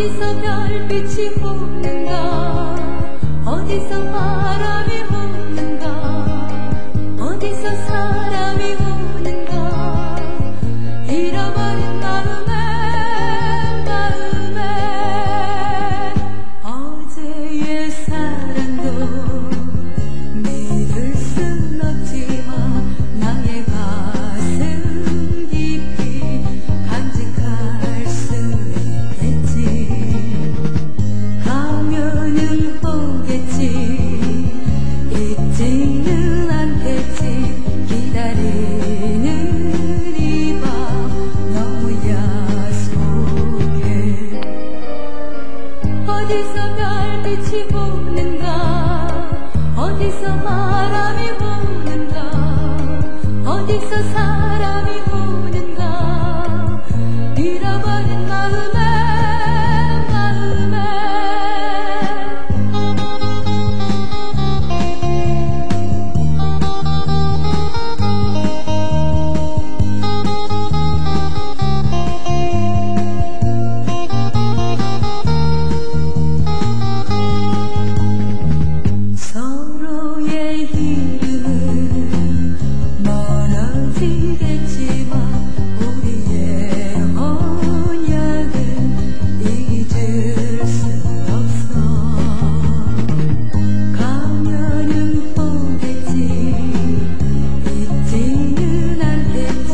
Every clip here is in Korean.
어디서 별빛이 오는가, 어디서 바람이 오는가, 어디서 사람이 오는가. 잃어버린 마음에 어제의 사랑도 믿을 순 없지만 나의 가슴 깊이 간직할 수 있겠지. 가면은 오겠지, 잊지는 않겠지. 기다리는 이 밤 너무 야속해. 어디서 별빛이 오는가, 어디서 바람이 오는가, 어디서 사람이 오는가. 잃어버린 마음에 서로의 이름은 멀어지겠지만 우리의 언약은 잊을 수 없어. 가면은 오겠지, 잊지는 않겠지.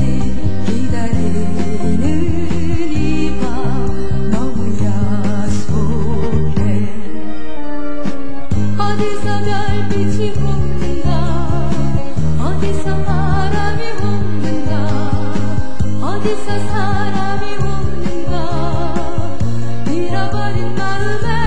기다리는 이 밤 너무 야속해. 어디서 별빛이 오는가, 어디서 바람이 오는가, 어디서 사람이 오는가. 잃어버린 마음에